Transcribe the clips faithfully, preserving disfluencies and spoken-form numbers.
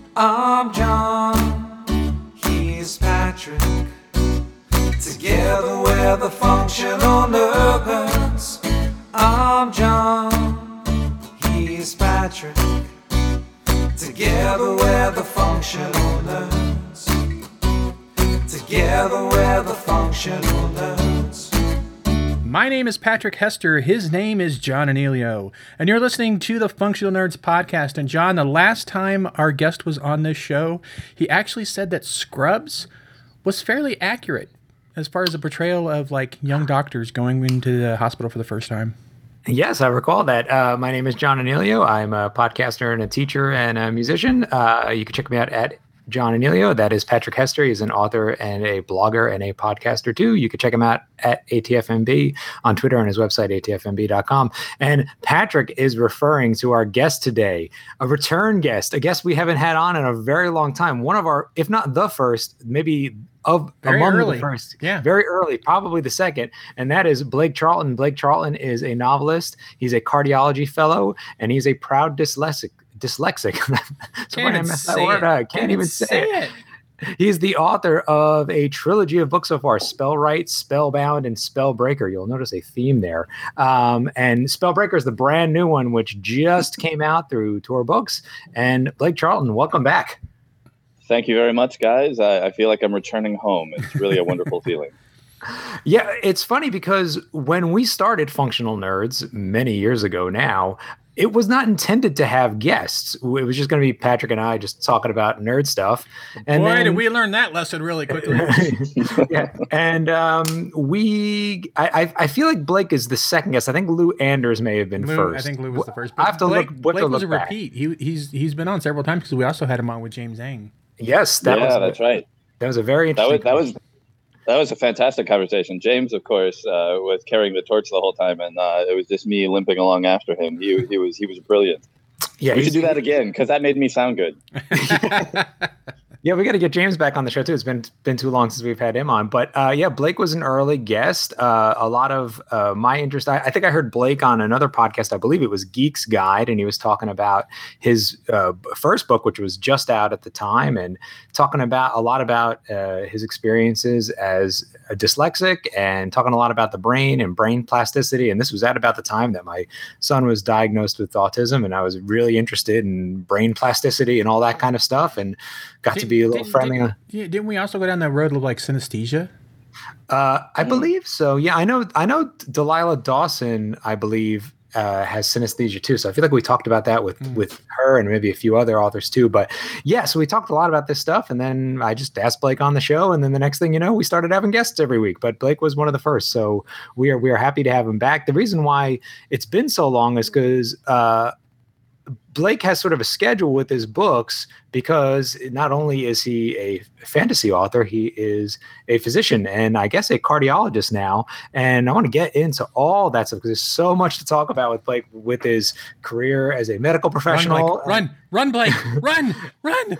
I'm John, he's Patrick. Together we're the Functional Nerds. I'm John, he's Patrick. Together we're the Functional Nerds. Together we're the Functional Nerds. My name is Patrick Hester. His name is John Anelio. And you're listening to the Functional Nerds podcast. And John, the last time our guest was on this show, he actually said that Scrubs was fairly accurate as far as the portrayal of like young doctors going into the hospital for the first time. Yes, I recall that. Uh, my name is John Anelio. I'm a podcaster and a teacher and a musician. Uh, you can check me out at John Anelio. That is Patrick Hester. He's an author and a blogger and a podcaster too. You can check him out at A T F M B on Twitter and his website, A T F M B dot com. And Patrick is referring to our guest today, a return guest, a guest we haven't had on in a very long time. One of our, if not the first, maybe of very among early. the first, yeah, very early, probably the second, and that is Blake Charlton. Blake Charlton is a novelist. He's a cardiology fellow, and he's a proud dyslexic. Dyslexic. Can't even that say word it. out. Can't, Can't even say, say it. it. He's the author of a trilogy of books so far: Spellwright, Spellbound, and Spellbreaker. You'll notice a theme there. Um, and Spellbreaker is the brand new one, which just came out through Tor Books. And Blake Charlton, welcome back. Thank you very much, guys. I, I feel like I'm returning home. It's really a wonderful feeling. Yeah, it's funny because when we started Functional Nerds many years ago now, it was not intended to have guests. It was just going to be Patrick and I just talking about nerd stuff. And boy, then, did we learn that lesson really quickly. yeah, and um, we, I, I feel like Blake is the second guest. I think Lou Anders may have been Lou, first. I think Lou was the first. I have to Blake, look. What Blake to was look a back. repeat. He he's he's been on several times because we also had him on with James Zhang. Yes, that yeah, was. that's right. That was a very that interesting. was that was. That was a fantastic conversation. James, of course, uh, was carrying the torch the whole time, and uh, it was just me limping along after him. He, he was he was brilliant. Yeah, we should do that again because that made me sound good. Yeah, we got to get James back on the show too. It's been been too long since we've had him on. But uh, yeah, Blake was an early guest. Uh, a lot of uh, my interest. I, I think I heard Blake on another podcast. I believe it was Geek's Guide, and he was talking about his uh, first book, which was just out at the time, and talking about a lot about uh, his experiences as a dyslexic, and talking a lot about the brain and brain plasticity. And this was at about the time that my son was diagnosed with autism, and I was really interested in brain plasticity and all that kind of stuff, and got Did, to be a little did, friendly. Did, yeah, didn't we also go down that road of like synesthesia? Uh, I believe so. Yeah, I know. I know Delilah Dawson, I believe, uh, has synesthesia too. So I feel like we talked about that with mm. with her and maybe a few other authors too. But yeah, so we talked a lot about this stuff, and then I just asked Blake on the show, and then the next thing you know, we started having guests every week. But Blake was one of the first, so we are we are happy to have him back. The reason why it's been so long is because uh, Blake has sort of a schedule with his books, because not only is he a fantasy author, he is a physician and I guess a cardiologist now. And I want to get into all that stuff because there's so much to talk about with Blake, with his career as a medical professional. Run, run, Blake, run, run.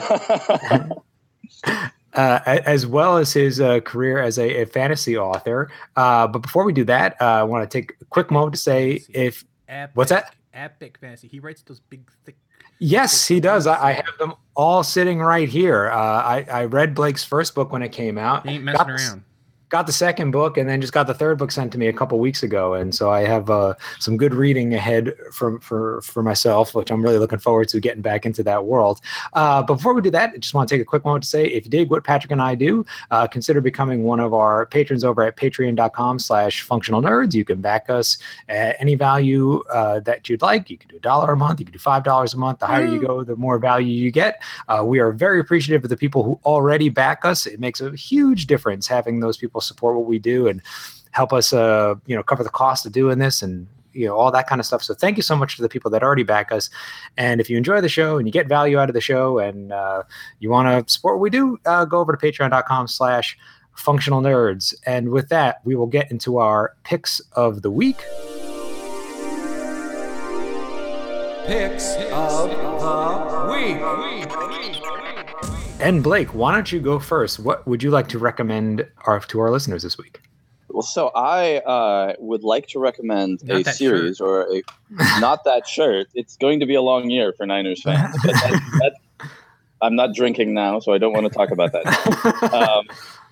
Uh, as well as his uh, career as a, a fantasy author. Uh, but before we do that, uh, I want to take a quick moment to say if Epic. What's that? Epic fantasy. He writes those big, thick. Yes, he does. I, I have them all sitting right here. Uh, I, I read Blake's first book when it came out. He ain't messing got around. The, got the second book, and then just got the third book sent to me a couple weeks ago. And so I have uh, some good reading ahead for, for, for myself, which I'm really looking forward to getting back into that world. Uh, but before we do that, I just want to take a quick moment to say, if you dig what Patrick and I do, uh, consider becoming one of our patrons over at patreon.com slash functional nerds. You can back us at any value uh, that you'd like. You can do a dollar a month. You can do five dollars a month. The higher you go, the more value you get. Uh, we are very appreciative of the people who already back us. It makes a huge difference having those people support what we do and help us, uh, you know, cover the cost of doing this and, you know, all that kind of stuff. So thank you so much to the people that already back us. And if you enjoy the show and you get value out of the show and uh, you want to support what we do, uh, go over to patreon.com slash functional nerds. And with that, we will get into our picks of the week. Picks of the week. And Blake, why don't you go first? What would you like to recommend our, to our listeners this week? Well, so I uh, would like to recommend Not a that series shirt. or a not that shirt. It's going to be a long year for Niners fans. But that, that, I'm not drinking now, so I don't want to talk about that. um,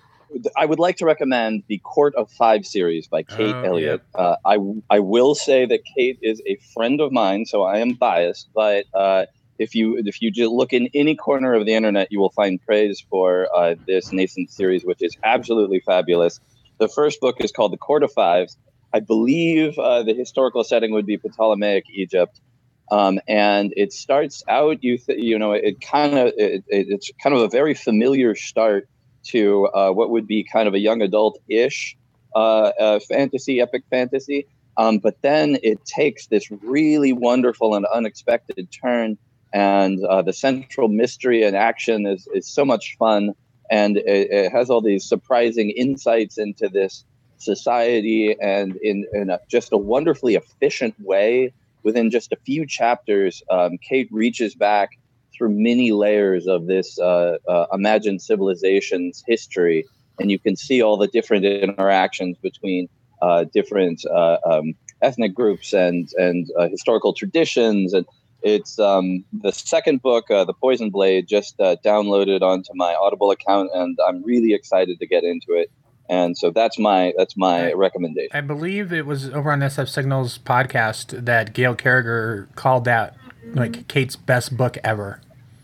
I would like to recommend the Court of Five series by Kate Oh, Elliott. Yeah. Uh, I I will say that Kate is a friend of mine, so I am biased. But uh, if you if you just look in any corner of the internet, you will find praise for uh, this nascent series, which is absolutely fabulous. The first book is called The Court of Fives. I believe uh, the historical setting would be Ptolemaic Egypt. Um, and it starts out, you th- you know, it kind of it, it, it's kind of a very familiar start to uh, what would be kind of a young adult-ish uh, uh, fantasy, epic fantasy. Um, but then it takes this really wonderful and unexpected turn, and uh, the central mystery and action is is so much fun, and it, it has all these surprising insights into this society, and in, in a, just a wonderfully efficient way. Within just a few chapters, um, Kate reaches back through many layers of this uh, uh, imagined civilization's history, and you can see all the different interactions between uh, different uh, um, ethnic groups and and uh, historical traditions. And it's um, the second book, uh, The Poison Blade, just uh, downloaded onto my Audible account, and I'm really excited to get into it. And so that's my that's my I, recommendation. I believe it was over on S F Signals podcast that Gail Carriger called that like Kate's best book ever.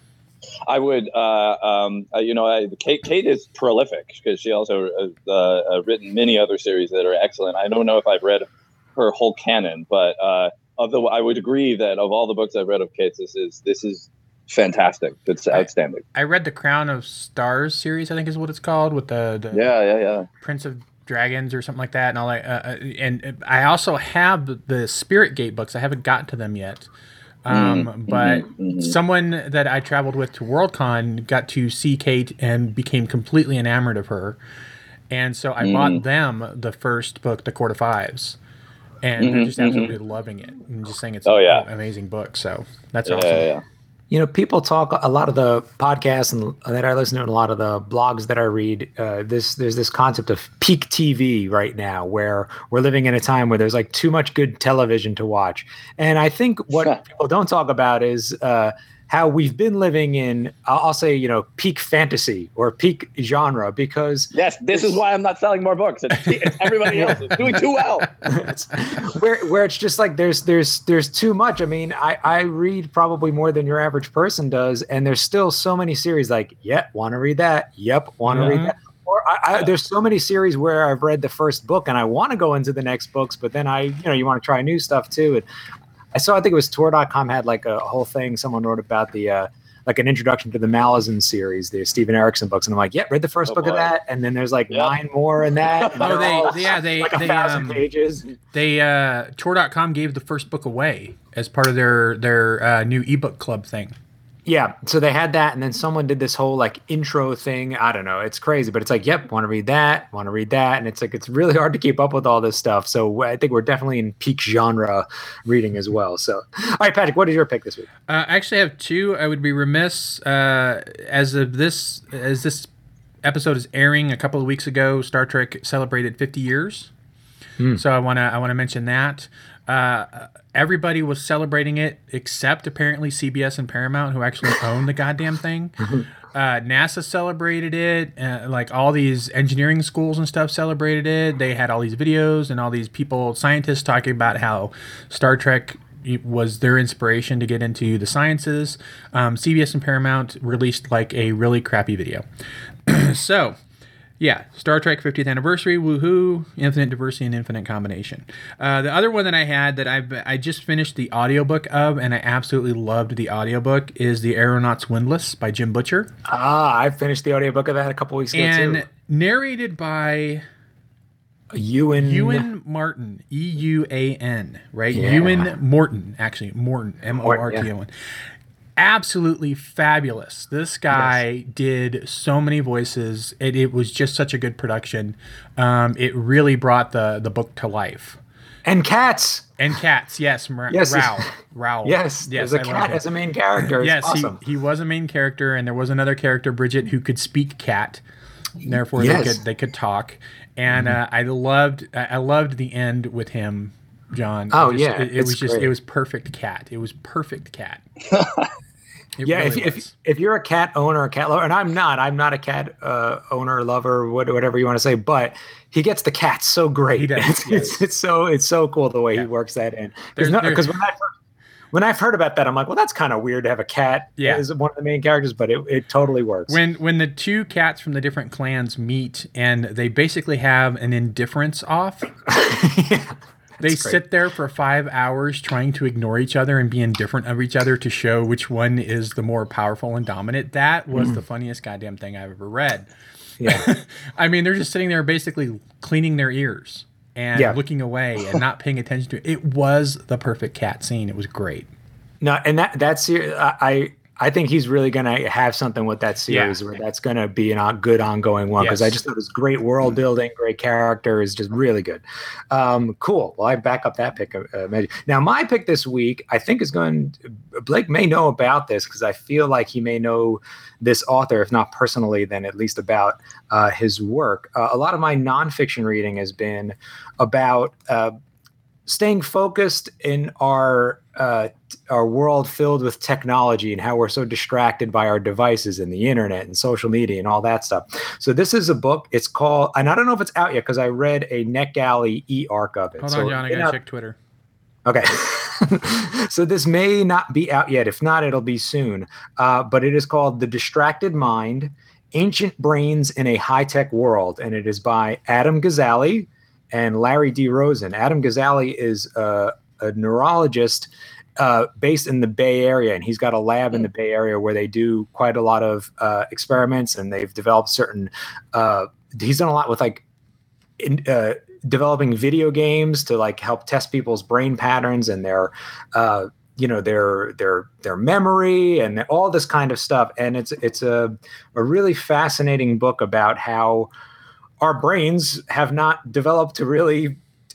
I would, uh, um, uh, you know, I, Kate Kate is prolific because she also has uh, uh, written many other series that are excellent. I don't know if I've read her whole canon, but uh, although I would agree that of all the books I've read of Kate, this is this is fantastic. It's outstanding. I, I read the Crown of Stars series, I think is what it's called, with the, the yeah, yeah, yeah. Prince of Dragons or something like that, and all that. Uh, and I also have the Spirit Gate books. I haven't gotten to them yet. Um, mm-hmm, but mm-hmm. someone that I traveled with to Worldcon got to see Kate and became completely enamored of her. And so I mm-hmm. bought them the first book, The Court of Fives. And mm-hmm, they're just absolutely mm-hmm. loving it and just saying it's oh, an yeah. amazing book. So that's yeah, awesome. Yeah, yeah. You know, people talk a lot of the podcasts and that I listen to and a lot of the blogs that I read. Uh, this there's this concept of peak T V right now, where we're living in a time where there's like too much good television to watch. And I think what people don't talk about is uh, how we've been living in, I'll say, you know, peak fantasy or peak genre, because yes, this is why I'm not selling more books. It's, it's everybody else is doing too well. where where it's just like there's there's there's too much. I mean, I I read probably more than your average person does, and there's still so many series like, yep, want to read that, yep, want to mm-hmm. read that. Or I, I, there's so many series where I've read the first book and I want to go into the next books, but then I, you know, you want to try new stuff too. And I saw, I think it was Tor dot com had like a whole thing. Someone wrote about the, uh, like an introduction to the Malazan series, the Steven Erikson books. And I'm like, yeah, read the first oh, book boy. of that. And then there's like yep. nine more in that. Oh, they, all, yeah, they, like a they, thousand um, pages. They, uh, Tor dot com gave the first book away as part of their, their, uh, new ebook club thing. Yeah, so they had that, and then someone did this whole like intro thing. I don't know, it's crazy, but it's like, yep, want to read that, want to read that, and it's like it's really hard to keep up with all this stuff. So I think we're definitely in peak genre reading as well. So, all right, Patrick, what is your pick this week? Uh, I actually have two. I would be remiss uh, as of this as this episode is airing a couple of weeks ago. Star Trek celebrated fifty years, mm. so I want to I want to mention that. Uh, everybody was celebrating it except apparently C B S and Paramount, who actually own the goddamn thing. Uh, NASA celebrated it. Uh, like all these engineering schools and stuff celebrated it. They had all these videos and all these people, scientists, talking about how Star Trek was their inspiration to get into the sciences. Um, C B S and Paramount released like a really crappy video. So... yeah, Star Trek fiftieth anniversary, woohoo, infinite diversity and infinite combination. Uh, the other one that I had that I've I just finished the audiobook of, and I absolutely loved the audiobook, is The Aeronaut's Windlass by Jim Butcher. Ah, I finished the audiobook of that a couple weeks ago and too. And narrated by Ewan Ewan Martin, E U A N, right? Yeah. Ewan Morton, actually, Morton, M O R T O N. Yeah. Absolutely fabulous. This guy yes. did so many voices. It, it was just such a good production. Um, it really brought the, the book to life. And cats. And cats, yes. Mar- yes. Raoul. Raoul. Yes, yes. There's a cat as a main character. It's yes, awesome. he, he was a main character, and there was another character, Bridget, who could speak cat. Therefore, yes. they could they could talk. And mm-hmm. uh, I loved I loved the end with him, John. Oh just, yeah, it, it was just great. it was perfect cat. It was perfect cat. It yeah, really if, was. if if you're a cat owner, a cat lover, and I'm not, I'm not a cat uh, owner, lover, what- whatever you want to say, but he gets the cats so great. He does, It's, yes. it's, it's so it's so cool the way Yeah. he works that in. There's- Because there- because when I first, when I've heard about that, I'm like, well, that's kind of weird to have a cat Yeah. as one of the main characters, but it, it totally works. When when the two cats from the different clans meet and they basically have an indifference off, Yeah, they that's great. sit there for five hours trying to ignore each other and be indifferent of each other to show which one is the more powerful and dominant. That was Mm. the funniest goddamn thing I've ever read. Yeah. I mean, they're just sitting there basically cleaning their ears and Yeah. looking away and not paying attention to it. It was the perfect cat scene. It was great. No, and that that's I I I think he's really gonna have something with that series Yeah. where that's gonna be a on, good ongoing one because I Yes. just thought it was great world building, great characters, just really good. Um, cool. Well, I back up that pick. Uh, Magic. Now, my pick this week, I think is going. Blake may know about this because I feel like he may know this author, if not personally, then at least about uh, his work. Uh, a lot of my nonfiction reading has been about. Uh, staying focused in our uh, our world filled with technology and how we're so distracted by our devices and the internet and social media and all that stuff. So this is a book. It's called, and I don't know if it's out yet because I read a NetGalley e-arc of it. Hold so on, John. I it may gotta not- check Twitter. Okay. So this may not be out yet. If not, it'll be soon. Uh, but it is called The Distracted Mind, Ancient Brains in a High-Tech World. And it is by Adam Gazzaley and Larry D. Rosen. Adam Gazzaley is uh, a neurologist uh, based in the Bay Area, and he's got a lab in the Bay Area where they do quite a lot of uh, experiments, and they've developed certain. Uh, he's done a lot with like in, uh, developing video games to like help test people's brain patterns and their. Uh, you know their their their memory and all this kind of stuff, and it's it's a a really fascinating book about how our brains have not developed to really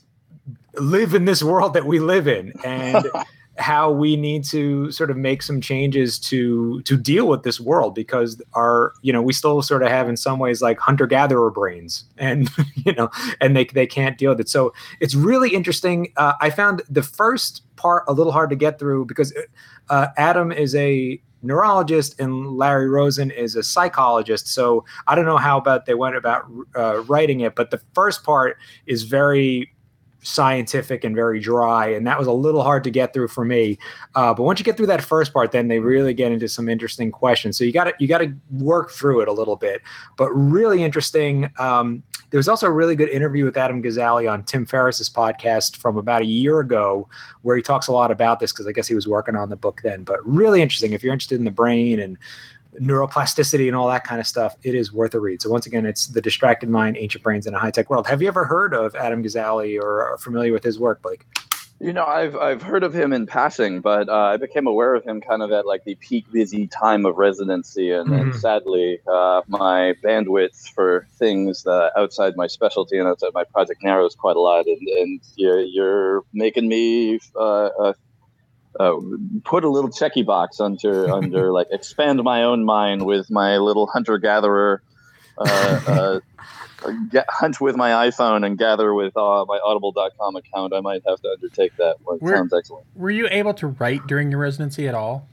live in this world that we live in, and how we need to sort of make some changes to to deal with this world because our you know we still sort of have in some ways like hunter-gatherer brains, and you know and they they can't deal with it. So it's really interesting. Uh, I found the first part a little hard to get through because uh, Adam is a neurologist and Larry Rosen is a psychologist. So I don't know how about they went about uh, writing it, but the first part is very scientific and very dry, and that was a little hard to get through for me. Uh, but once you get through that first part, then they really get into some interesting questions. So you got to you got to work through it a little bit, but really interesting. Um, there was also a really good interview with Adam Gazzaley on Tim Ferriss's podcast from about a year ago, where he talks a lot about this because I guess he was working on the book then. But really interesting if you're interested in the brain and neuroplasticity and all that kind of stuff. It is worth a read. So once again, it's The Distracted Mind, Ancient Brains in a High-Tech World. Have you ever heard of Adam Gazzaley or are familiar with his work, Blake? You know, I've I've heard of him in passing, but uh, I became aware of him kind of at like the peak busy time of residency, and, and Mhm. sadly, uh, my bandwidth for things that outside my specialty and outside my project narrows quite a lot, and, and you're, you're making me uh, uh, uh, put a little checky box under under like expand my own mind with my little hunter gatherer. Uh, uh, Get, hunt with my iPhone and gather with uh, my audible dot com account. I might have to undertake that one. We're- Sounds excellent. Were you able to write during your residency at all?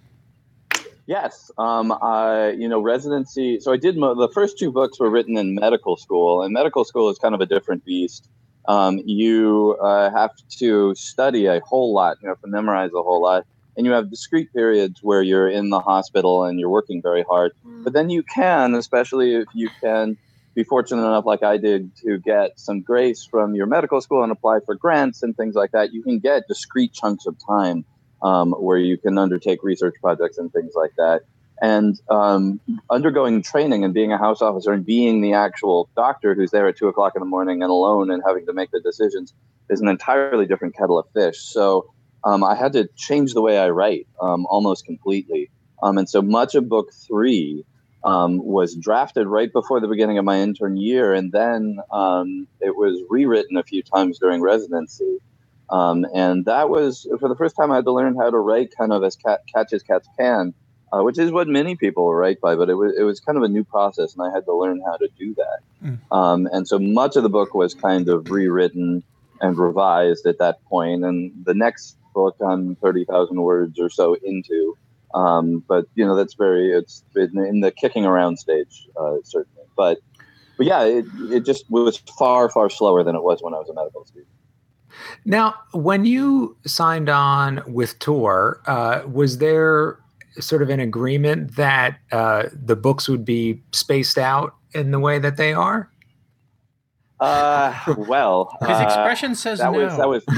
Yes. Um, I, you know, residency. So I did, mo- the first two books were written in medical school, and medical school is kind of a different beast. Um, you uh, have to study a whole lot, you have to memorize a whole lot, and you have discrete periods where you're in the hospital and you're working very hard. But then you can, especially if you can be fortunate enough, like I did, to get some grace from your medical school and apply for grants and things like that, you can get discrete chunks of time um, where you can undertake research projects and things like that. And um, undergoing training and being a house officer and being the actual doctor who's there at two o'clock in the morning and alone and having to make the decisions is an entirely different kettle of fish. So um, I had to change the way I write um, almost completely. Um, and so much of book three Um, was drafted right before the beginning of my intern year, and then um, it was rewritten a few times during residency. Um, and that was, for the first time, I had to learn how to write kind of as cat, catch as cats can, uh, which is what many people write by, but it was, it was kind of a new process, and I had to learn how to do that. Mm. Um, and so much of the book was kind of rewritten and revised at that point. And the next book, I'm thirty thousand words or so into, Um, but you know, that's very it's in, in the kicking around stage, uh, certainly. But but yeah, it it just was far far slower than it was when I was a medical student. Now, when you signed on with Tor, uh, was there sort of an agreement that uh, the books would be spaced out in the way that they are? Uh, well, His uh, expression says that no. was that was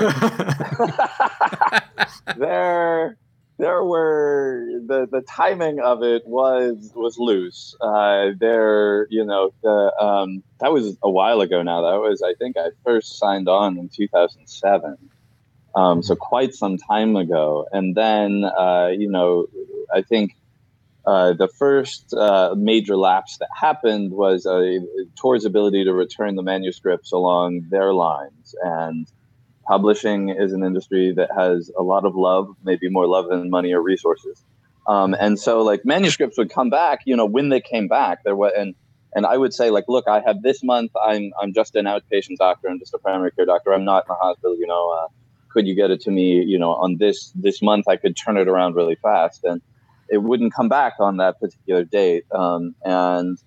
there. There were the the timing of it was was loose. Uh, there, you know, the um, that was a while ago now. That was, I think, I first signed on in two thousand seven. Um, so quite some time ago. And then, uh, you know, I think uh, the first uh, major lapse that happened was uh, Tor's ability to return the manuscripts along their lines. And publishing is an industry that has a lot of love, maybe more love than money or resources. Um, and so, like, manuscripts would come back, you know, when they came back. There was, and and I would say, like, look, I have this month, I'm I'm just an outpatient doctor, I'm just a primary care doctor, I'm not in the hospital, you know. Uh, could you get it to me, you know, on this this month? I could turn it around really fast, and it wouldn't come back on that particular date. Um, and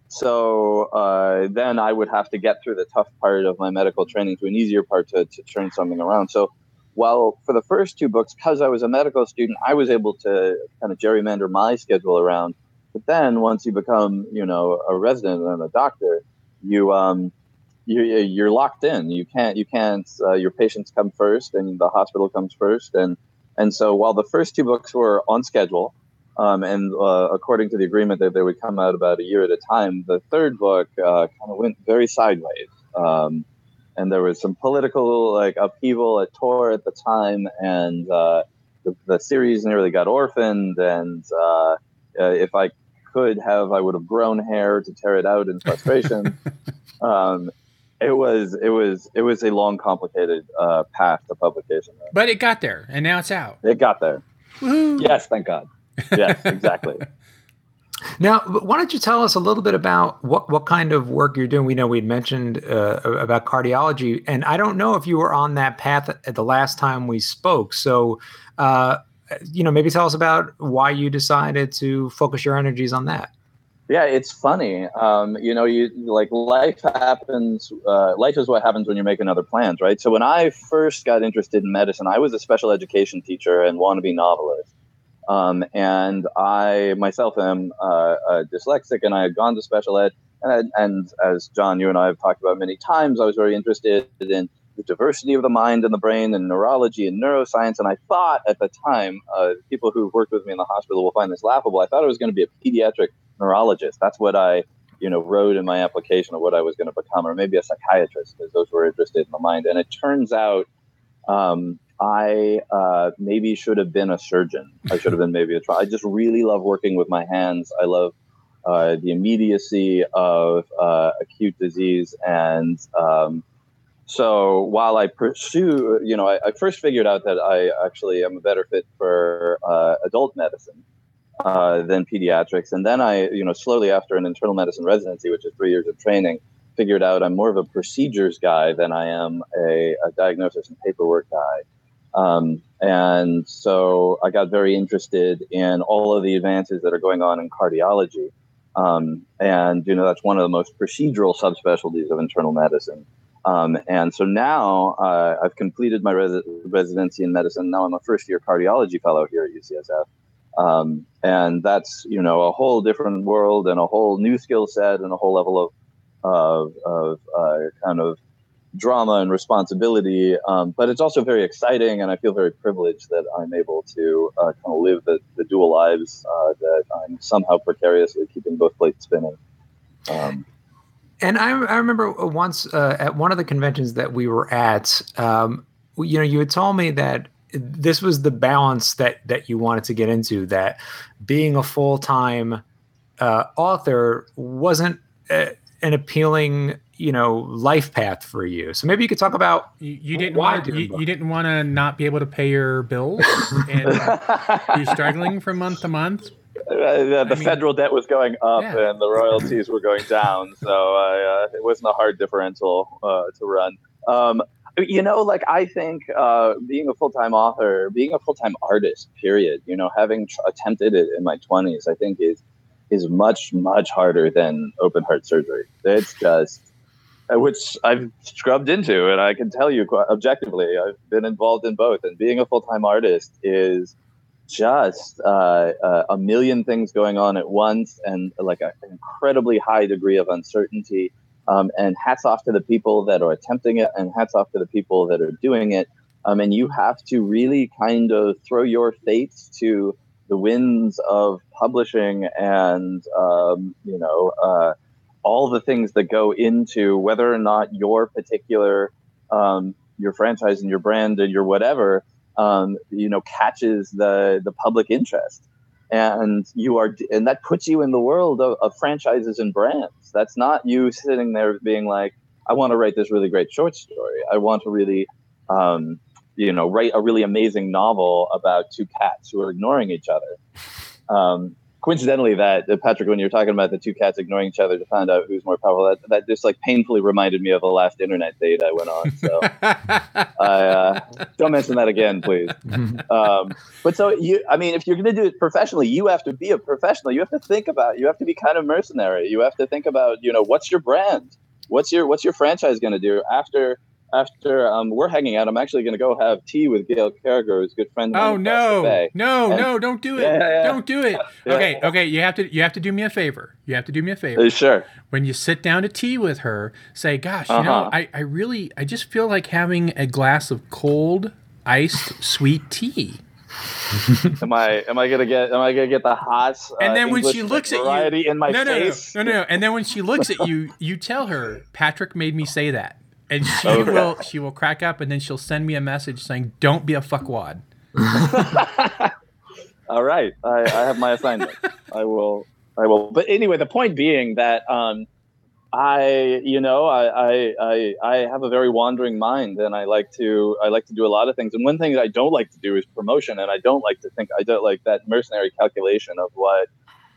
so uh, then I would have to get through the tough part of my medical training to an easier part to, to turn something around. So while for the first two books, because I was a medical student, I was able to kind of gerrymander my schedule around. But then once you become, you know, a resident and a doctor, you um, you you're locked in. You can't you can't. Uh, your patients come first, and the hospital comes first. And and so while the first two books were on schedule, Um, and uh, according to the agreement that they would come out about a year at a time, the third book uh, kind of went very sideways. Um, and there was some political like upheaval at Tor at the time, and uh, the, the series nearly got orphaned. And uh, uh, if I could have, I would have grown hair to tear it out in frustration. um, it was it was it was a long, complicated uh, path to publication. But it got there, and now it's out. It got there. Woo-hoo. Yes, thank God. Yes, exactly. Now, why don't you tell us a little bit about what, what kind of work you're doing? We know we'd mentioned uh, about cardiology, and I don't know if you were on that path at the last time we spoke. So, uh, you know, maybe tell us about why you decided to focus your energies on that. Yeah, it's funny. Um, you know, you like life happens. Uh, life is what happens when you're making other plans, right? So when I first got interested in medicine, I was a special education teacher and wannabe novelist. Um, and I myself am uh, uh, dyslexic, and I had gone to special ed. And, I, and as John, you and I have talked about many times, I was very interested in the diversity of the mind and the brain, and neurology and neuroscience. And I thought at the time, uh, people who worked with me in the hospital will find this laughable. I thought I was going to be a pediatric neurologist. That's what I, you know, wrote in my application of what I was going to become, or maybe a psychiatrist, because those were interested in the mind. And it turns out, um, I uh, maybe should have been a surgeon. I should have been maybe a tra- I just really love working with my hands. I love uh, the immediacy of uh, acute disease. And um, so while I pursue, you know, I, I first figured out that I actually am a better fit for uh, adult medicine uh, than pediatrics. And then I, you know, slowly after an internal medicine residency, which is three years of training, figured out I'm more of a procedures guy than I am a, a diagnosis and paperwork guy. Um, and so I got very interested in all of the advances that are going on in cardiology. Um, and, you know, that's one of the most procedural subspecialties of internal medicine. Um, and so now uh, I've completed my res- residency in medicine. Now I'm a first year cardiology fellow here at U C S F. Um, and that's, you know, a whole different world and a whole new skill set and a whole level of, of, of uh, kind of drama and responsibility, um, but it's also very exciting, and I feel very privileged that I'm able to uh, kind of live the, the dual lives uh, that I'm somehow precariously keeping both plates spinning. Um, and I, I remember once uh, at one of the conventions that we were at, um, you know, you had told me that this was the balance that that you wanted to get into, that being a full-time uh, author wasn't uh, an appealing, you know, life path for you. So maybe you could talk about you, you didn't why want you, you didn't want to not be able to pay your bills and you're struggling from month to month. Uh, the the I mean, federal debt was going up yeah. and the royalties were going down, so uh, uh, it wasn't a hard differential uh, to run. Um, You know, like I think uh, being a full-time author, being a full-time artist, period, you know, having tr- attempted it in my twenties, I think is is much, much harder than open heart surgery. It's just, which I've scrubbed into, and I can tell you quite objectively, I've been involved in both. And being a full-time artist is just uh, uh, a million things going on at once, and like a, an incredibly high degree of uncertainty. Um, and hats off to the people that are attempting it, and hats off to the people that are doing it. Um, and you have to really kind of throw your fate to the winds of publishing and, um, you know, uh, all the things that go into whether or not your particular, um, your franchise and your brand and your whatever, um, you know, catches the, the public interest. And you are, and that puts you in the world of, of franchises and brands. That's not you sitting there being like, I want to write this really great short story. I want to really, um, you know, write a really amazing novel about two cats who are ignoring each other. Um, coincidentally, that uh, Patrick, when you're talking about the two cats ignoring each other to find out who's more powerful, that, that just like painfully reminded me of the last internet date I went on. So I, uh, don't mention that again, please. Um, but so you, I mean, if you're going to do it professionally, you have to be a professional. You have to think about, you have to be kind of mercenary. You have to think about, you know, what's your brand? What's your, what's your franchise going to do after, after um, we're hanging out? I'm actually going to go have tea with Gail Carriger, who's a good friend of mine. Oh no, no, and, no, don't do it. Yeah, yeah, yeah. Don't do it. Yeah. Okay, okay, you have to you have to do me a favor. You have to do me a favor. Uh, sure. When you sit down to tea with her, say, gosh, you Uh-huh. know, I, I really I just feel like having a glass of cold, iced, sweet tea. Am I am I gonna get am I gonna get the hot uh, And then when English she looks at variety you, in my no, no, face? no, no, no. And then when she looks at you, you tell her, Patrick made me say that. And she Okay. will she will crack up, and then she'll send me a message saying, "Don't be a fuckwad." All right, I, I have my assignment. I will, I will. But anyway, the point being that um, I, you know, I, I, I, I have a very wandering mind, and I like to, I like to do a lot of things. And one thing that I don't like to do is promotion, and I don't like to think, I don't like that mercenary calculation of what,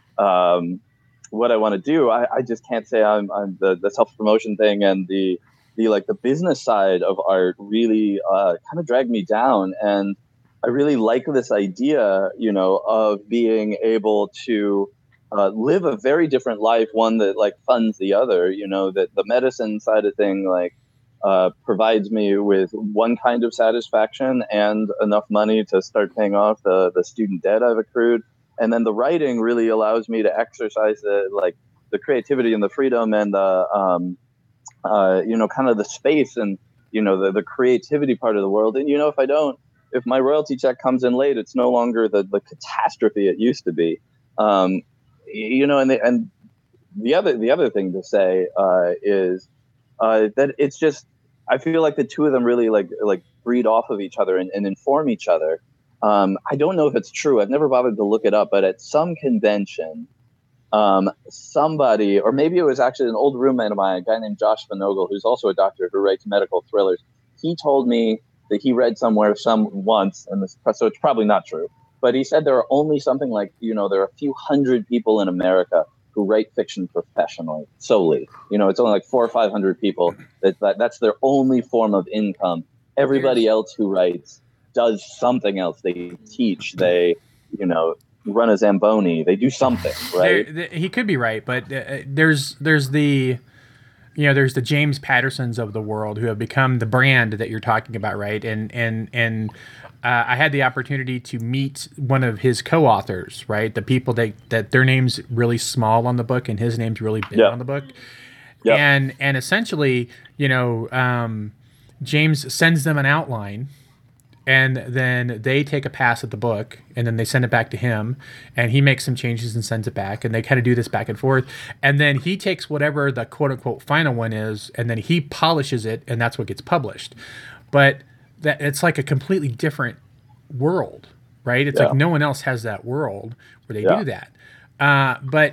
um, what I want to do. I, I just can't say I'm, I'm the, the self promotion thing and the. The like the business side of art really uh, kind of dragged me down, and I really like this idea, you know, of being able to uh, live a very different life, one that like funds the other. You know, that the medicine side of thing like uh, provides me with one kind of satisfaction and enough money to start paying off the the student debt I've accrued, and then the writing really allows me to exercise the like the creativity and the freedom and the um, Uh, you know, kind of the space and, you know, the, the creativity part of the world. And, you know, if I don't, if my royalty check comes in late, it's no longer the, the catastrophe it used to be. Um, you know, and the, and the other the other thing to say uh, is uh, that it's just, I feel like the two of them really like like breed off of each other and, and inform each other. Um, I don't know if it's true. I've never bothered to look it up, but at some convention, Um, somebody, or maybe it was actually an old roommate of mine, a guy named Josh Van Ogle, who's also a doctor who writes medical thrillers. He told me that he read somewhere some once, and this, so it's probably not true, but he said there are only something like, you know, there are a few hundred people in America who write fiction professionally, solely. You know, it's only like four or five hundred people. That, that that's their only form of income. Everybody else who writes does something else. They teach, they, you know, run a Zamboni, they do something, right? There, there, he could be right, but uh, there's there's the you know there's the James Pattersons of the world who have become the brand that you're talking about, right? And and and uh, I had the opportunity to meet one of his co-authors, right? The people that that their name's really small on the book and his name's really big yeah. on the book. Yeah. And and essentially, you know, um, James sends them an outline. And then they take a pass at the book, and then they send it back to him, and he makes some changes and sends it back, and they kind of do this back and forth. And then he takes whatever the quote-unquote final one is, and then he polishes it, and that's what gets published. But that it's like a completely different world, right? It's yeah. like no one else has that world where they yeah. do that. Uh, but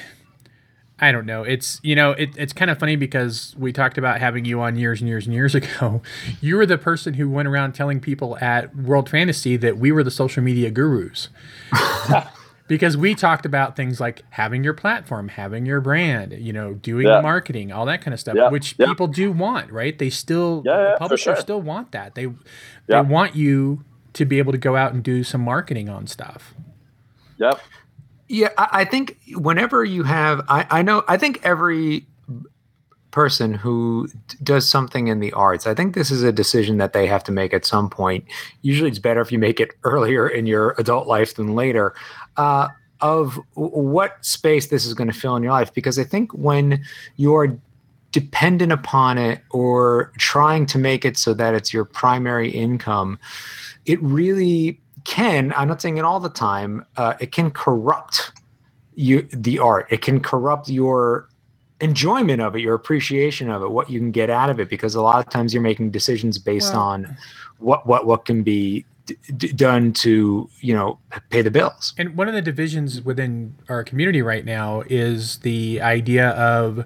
I don't know. It's, you know, it, it's kind of funny because we talked about having you on years and years and years ago. You were the person who went around telling people at World Fantasy that we were the social media gurus. Because we talked about things like having your platform, having your brand, you know, doing Yeah. the marketing, all that kind of stuff, Yeah. which Yeah. people do want, right? They still, Yeah, yeah, the for publishers sure. still want that. They, Yeah. they want you to be able to go out and do some marketing on stuff. Yep. Yeah, I, I think whenever you have, I, I know, I think every person who d- does something in the arts, I think this is a decision that they have to make at some point. Usually it's better if you make it earlier in your adult life than later, uh, of w- what space this is going to fill in your life. Because I think when you're dependent upon it or trying to make it so that it's your primary income, it really can, I'm not saying it all the time, uh, it can corrupt you, the art. It can corrupt your enjoyment of it, your appreciation of it, what you can get out of it, because a lot of times you're making decisions based Well- on what what what can be d- d- done to, you know, pay the bills. And one of the divisions within our community right now is the idea of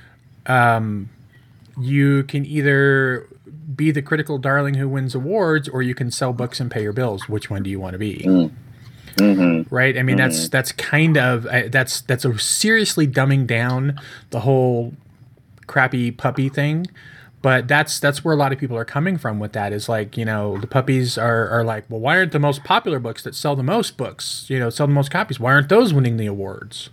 um, you can either be the critical darling who wins awards, or you can sell books and pay your bills. Which one do you want to be? Mm. Mm-hmm. Right? I mean, that's that's kind of uh, that's that's a seriously dumbing down the whole crappy puppy thing. But that's that's where a lot of people are coming from with that. Is like, you know, the puppies are, are like, well, why aren't the most popular books that sell the most books, you know, sell the most copies? Why aren't those winning the awards?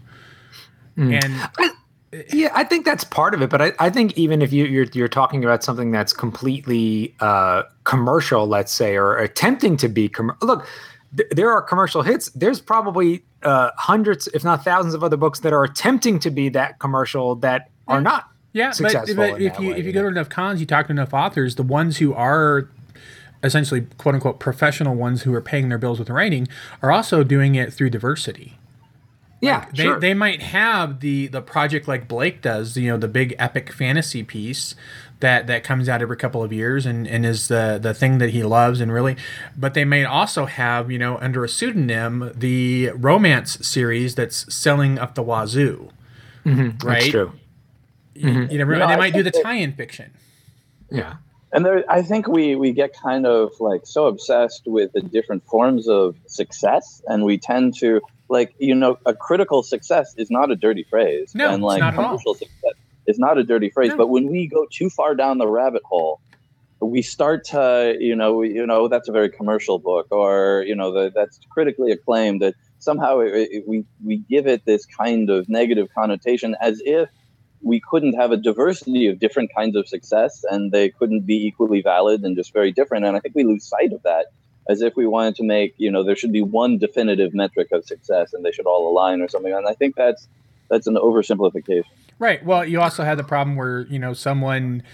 And Yeah, I think that's part of it, but I, I think even if you, you're you're talking about something that's completely uh, commercial, let's say, or attempting to be com- look, th- there are commercial hits. There's probably uh, hundreds, if not thousands, of other books that are attempting to be that commercial that are not. yeah, but, successful but in if that you way, if you you go know? to enough cons, you talk to enough authors, the ones who are essentially quote unquote professional ones who are paying their bills with writing are also doing it through diversity. Yeah, They, sure. they might have the the project like Blake does, you know, the big epic fantasy piece that that comes out every couple of years and, and is the the thing that he loves and really, but they may also have, you know, under a pseudonym the romance series that's selling up the wazoo, Mhm, right? That's true. You, you never, No, and they I might do think the that- tie-in fiction. Yeah. And there, I think we, we get kind of like so obsessed with the different forms of success, and we tend to like, you know, a critical success is not a dirty phrase, No, and it's like not at all. commercial success is not a dirty phrase. No. But when we go too far down the rabbit hole, we start to, you know, you know, that's a very commercial book, or you know, the, that's critically acclaimed. That somehow it, it, we we give it this kind of negative connotation, as if we couldn't have a diversity of different kinds of success and they couldn't be equally valid and just very different. And I think we lose sight of that, as if we wanted to make, you know, there should be one definitive metric of success and they should all align or something. And I think that's that's an oversimplification. Right. Well, you also have the problem where, you know, someone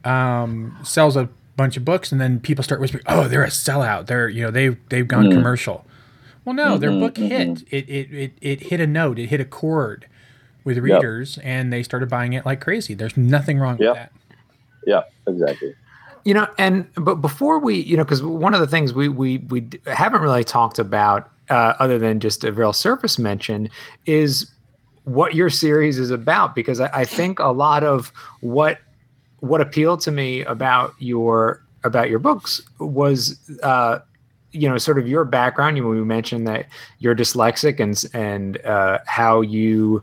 um, sells a bunch of books and then people start whispering, oh, they're a sellout. They're, you know, they've, they've gone Mhm. commercial. Well, no, their Mhm, book mhm. hit. It, it, it, it hit a note. It hit a chord with Yep. readers and they started buying it like crazy. There's nothing wrong Yep. with that. Yeah, exactly. You know, and but before we, you know, because one of the things we we we d- haven't really talked about, uh, other than just a real surface mention, is what your series is about. Because I, I think a lot of what what appealed to me about your about your books was, uh, you know, sort of your background. You know, we mentioned that you're dyslexic, and and uh, how you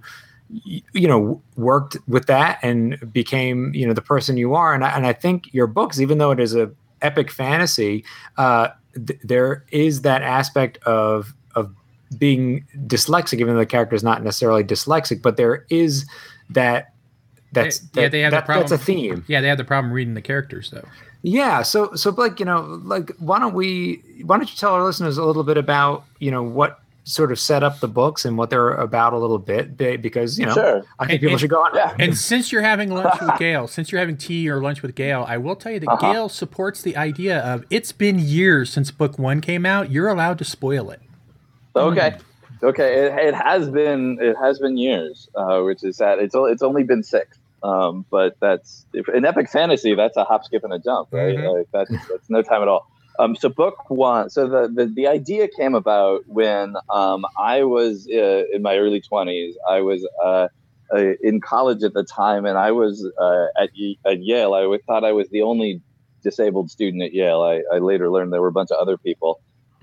you know, worked with that and became, you know, the person you are. And I, and I think your books, even though it is a epic fantasy, uh, th- there is that aspect of, of being dyslexic, even though the character is not necessarily dyslexic, but there is that, that's, They- yeah, that- they have the that- that's a problem- theme. Yeah, they have the problem reading the characters though. Yeah. So, so Blake, you know, like, why don't we, why don't you tell our listeners a little bit about, you know, what sort of set up the books and what they're about a little bit, be- because, you know, Sure. I think And- people and- should go on. Yeah. And since you're having lunch with Gail, since you're having tea or lunch with Gail, I will tell you that Uh-huh. Gail supports the idea of it's been years since book one came out. You're allowed to spoil it. Okay. Okay. It, it has been it has been years, uh, which is sad. It's o- it's only been six. Um, but that's if, in epic fantasy. That's a hop, skip, and a jump, right? Mhm. Like that's that's no time at all. Um, so book one. So the, the the idea came about when um, I was uh, in my early twenties. I was uh, uh, in college at the time, and I was uh, at Y- at Yale. I w- thought I was the only disabled student at Yale. I, I later learned there were a bunch of other people.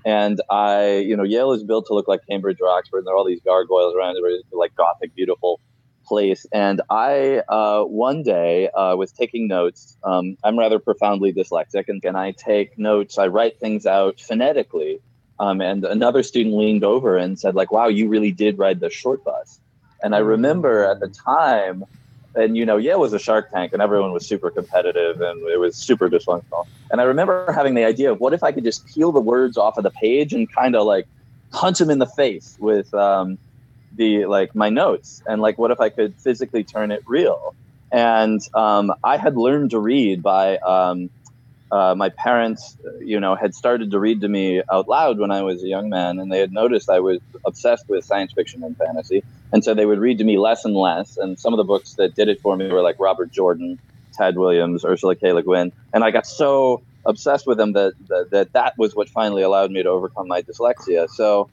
And I, you know, Yale is built to look like Cambridge or Oxford, and there are all these gargoyles around it, it's like Gothic, beautiful place. And I, uh, one day, uh, was taking notes. Um, I'm rather profoundly dyslexic, and, and I take notes. I write things out phonetically. Um, and another student leaned over and said, like, wow, you really did ride the short bus. And I remember at the time, and, you know, Yale was a Shark Tank, and everyone was super competitive, and it was super dysfunctional. And I remember having the idea of what if I could just peel the words off of the page and kind of like punch them in the face with um, the like my notes, and like what if I could physically turn it real? And um, I had learned to read by um, uh, my parents, you know, had started to read to me out loud when I was a young man, and they had noticed I was obsessed with science fiction and fantasy. And so they would read to me less and less. And some of the books that did it for me were like Robert Jordan, Tad Williams, Ursula K. Le Guin. And I got so obsessed with them that, that that that was what finally allowed me to overcome my dyslexia. So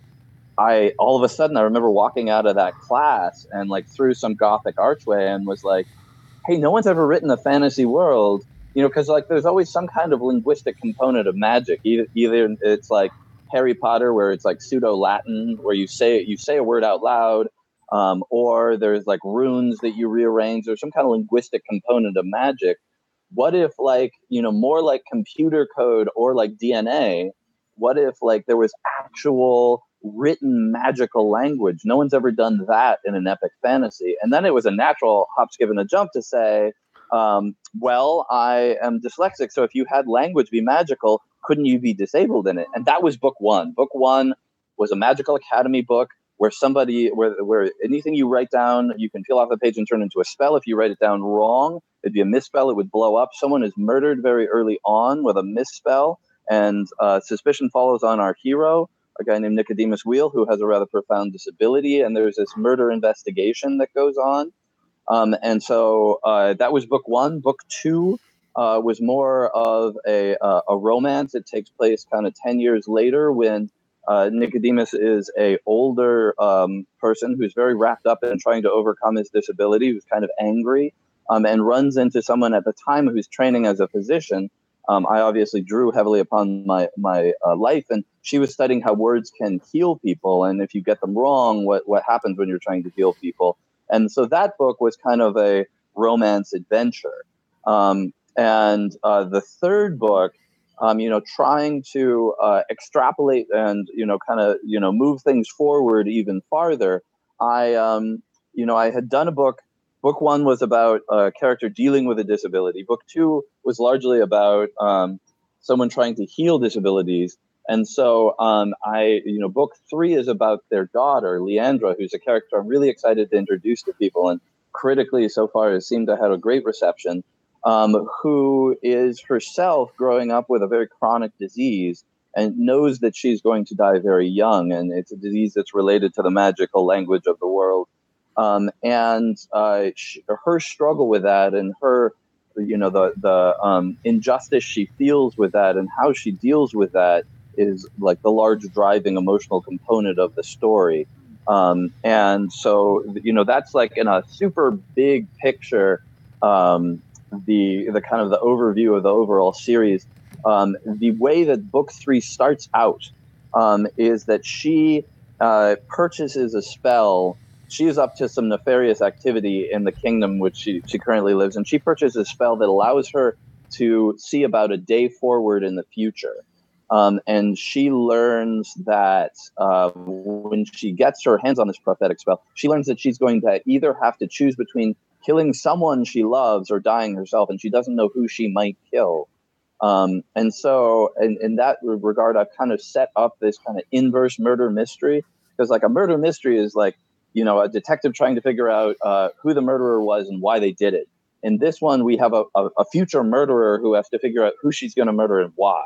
I, all of a sudden, I remember walking out of that class and like through some Gothic archway and was like, hey, no one's ever written a fantasy world, you know, because like there's always some kind of linguistic component of magic. Either, either it's like Harry Potter, where it's like pseudo Latin, where you say you say a word out loud. Um, or there's like runes that you rearrange. There's some kind of linguistic component of magic. What if like, you know, more like computer code or like D N A, what if like there was actual written magical language? No one's ever done that in an epic fantasy. And then it was a natural hop, skip, and a jump to say, um, well, I am dyslexic. So if you had language be magical, couldn't you be disabled in it? And that was book one. Book one was a Magical Academy book, where somebody, where where anything you write down, you can peel off the page and turn into a spell. If you write it down wrong, it'd be a misspell. It would blow up. Someone is murdered very early on with a misspell, and uh, suspicion follows on our hero, a guy named Nicodemus Wheel, who has a rather profound disability. And there's this murder investigation that goes on. Um, and so uh, that was book one. Book two uh, was more of a uh, a romance. It takes place kind of ten years later when Uh, Nicodemus is a older um, person who's very wrapped up in trying to overcome his disability, who's kind of angry, um, and runs into someone at the time who's training as a physician. Um, I obviously drew heavily upon my my uh, life, and she was studying how words can heal people, and if you get them wrong, what what happens when you're trying to heal people. And so that book was kind of a romance adventure. Um, and uh, the third book, Um, you know, trying to uh, extrapolate and, you know, kind of, you know, move things forward even farther. I, um, you know, I had done a book. Book one was about a character dealing with a disability. Book two was largely about um, someone trying to heal disabilities. And so um, I, you know, book three is about their daughter, Leandra, who's a character I'm really excited to introduce to people. And critically, so far, has seemed to have a great reception. Um, who is herself growing up with a very chronic disease and knows that she's going to die very young. And it's a disease that's related to the magical language of the world. Um, and uh, she, her struggle with that and her, you know, the, the um, injustice she feels with that and how she deals with that is like the large driving emotional component of the story. Um, and so, you know, that's like in a super big picture, um, the the kind of the overview of the overall series. Um, the way that book three starts out um, is that she uh, purchases a spell. She is up to some nefarious activity in the kingdom which she, she currently lives in. She purchases a spell that allows her to see about a day forward in the future. Um, and she learns that uh, when she gets her hands on this prophetic spell, she learns that she's going to either have to choose between killing someone she loves or dying herself, and she doesn't know who she might kill. Um, and so in, in that regard, I've kind of set up this kind of inverse murder mystery, because like a murder mystery is like, you know, a detective trying to figure out uh, who the murderer was and why they did it. In this one, we have a, a, a future murderer who has to figure out who she's going to murder and why.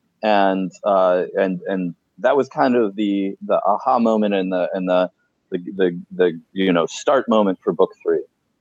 And uh, and and that was kind of the the aha moment and the and the the, the the you know start moment for book three.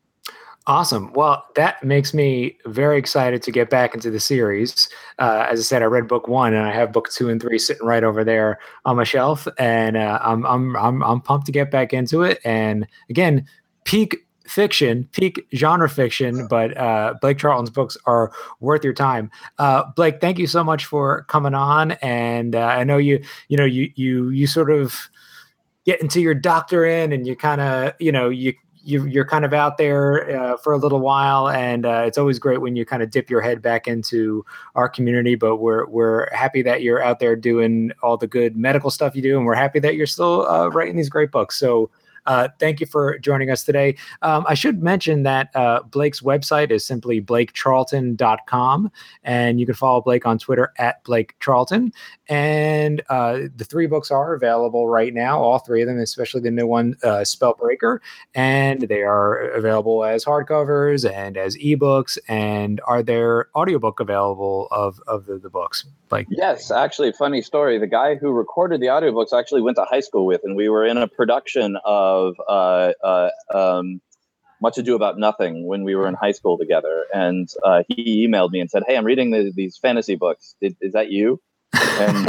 Awesome. Well, that makes me very excited to get back into the series. Uh, as I said, I read book one, and I have book two and three sitting right over there on my shelf, and uh, I'm I'm I'm I'm pumped to get back into it. And again, peak fiction, peak genre fiction, but uh, Blake Charlton's books are worth your time. Uh, Blake, thank you so much for coming on. And uh, I know you, you know, you you you sort of get into your doctorate, and you kind of, you know, you. You, you're kind of out there uh, for a little while, and uh, it's always great when you kind of dip your head back into our community. But we're we're happy that you're out there doing all the good medical stuff you do, and we're happy that you're still uh, writing these great books. So uh, thank you for joining us today. Um, I should mention that uh, Blake's website is simply blake charlton dot com, and you can follow Blake on Twitter at Blake Charlton. And uh, the three books are available right now, all three of them, especially the new one, uh, Spellbreaker. And they are available as hardcovers and as ebooks. And are there audiobook available of, of the, the books? Like, yes, actually, funny story. The guy who recorded the audiobooks I actually went to high school with, and we were in a production of uh, uh, um, Much Ado About Nothing when we were in high school together. And uh, he emailed me and said, "Hey, I'm reading the, these fantasy books. Is, is that you?" And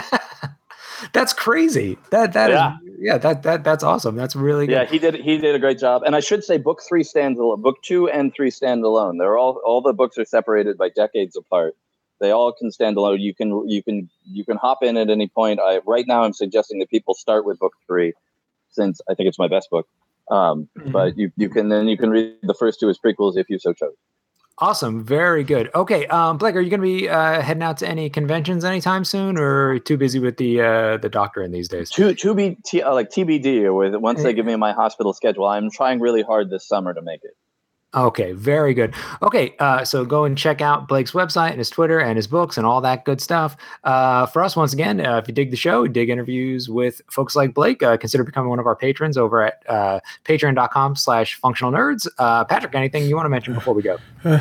that's crazy. That that yeah. is yeah. That that that's awesome. That's really good. Yeah. He did he did a great job. And I should say, book three stands alone. Book two and three stand alone. They're all all the books are separated by decades apart. They all can stand alone. You can you can you can hop in at any point. I right now I'm suggesting that people start with book three, since I think it's my best book. Um, mm-hmm. But you you can then you can read the first two as prequels if you so chose. Awesome. Very good. Okay. Um, Blake, are you going to be uh, heading out to any conventions anytime soon, or too busy with the uh, the doctor in these days? To to be t- uh, like T B D, with once they give me my hospital schedule. I'm trying really hard this summer to make it. Okay, very good. Okay, uh, so go and check out Blake's website and his Twitter and his books and all that good stuff. Uh, for us, once again, uh, if you dig the show, dig interviews with folks like Blake, uh, consider becoming one of our patrons over at uh, patreon.com slash functional nerds. Uh, Patrick, anything you want to mention before we go? Uh,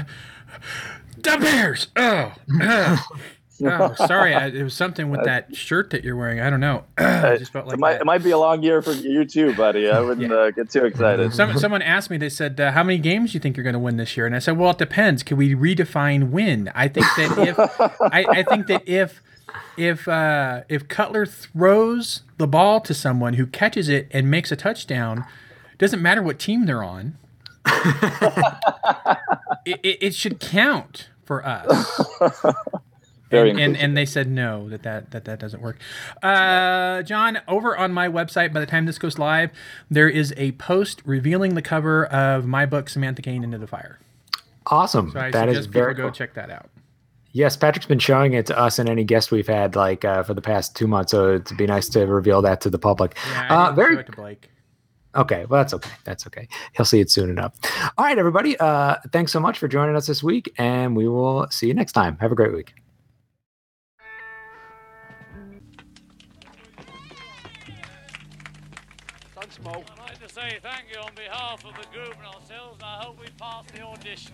the Bears! Oh, uh. Oh, sorry. I, it was something with that shirt that you're wearing. I don't know. I just felt like it might, it might be a long year for you too, buddy. I wouldn't yeah. uh, get too excited. Some, someone asked me, they said, uh, how many games do you think you're going to win this year? And I said, well, it depends. Can we redefine win? I think that if I, I think that if if uh, if Cutler throws the ball to someone who catches it and makes a touchdown, it doesn't matter what team they're on. it, it, it should count for us. And, and and they said no, that that, that, that doesn't work. Uh, John, over on my website, by the time this goes live, there is a post revealing the cover of my book, Samantha Kane Into the Fire. Awesome. So I that suggest is very people cool. Go check that out. Yes, Patrick's been showing it to us and any guests we've had like uh, for the past two months, so it'd be nice to reveal that to the public. Yeah, I uh, didn't very show it to Blake. Okay, well, that's okay. That's okay. He'll see it soon enough. All right, everybody. Uh, thanks so much for joining us this week, and we will see you next time. Have a great week. I'd like to say thank you on behalf of the group and ourselves, and I hope we pass the audition.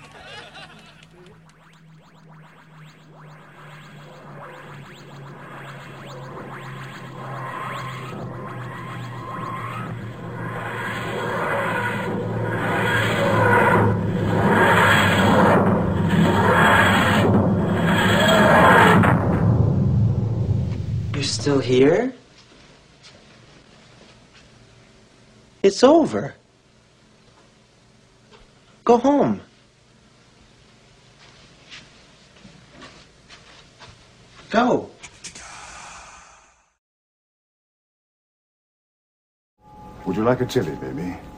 You're still here? It's over. Go home. Go. Would you like a chili, baby?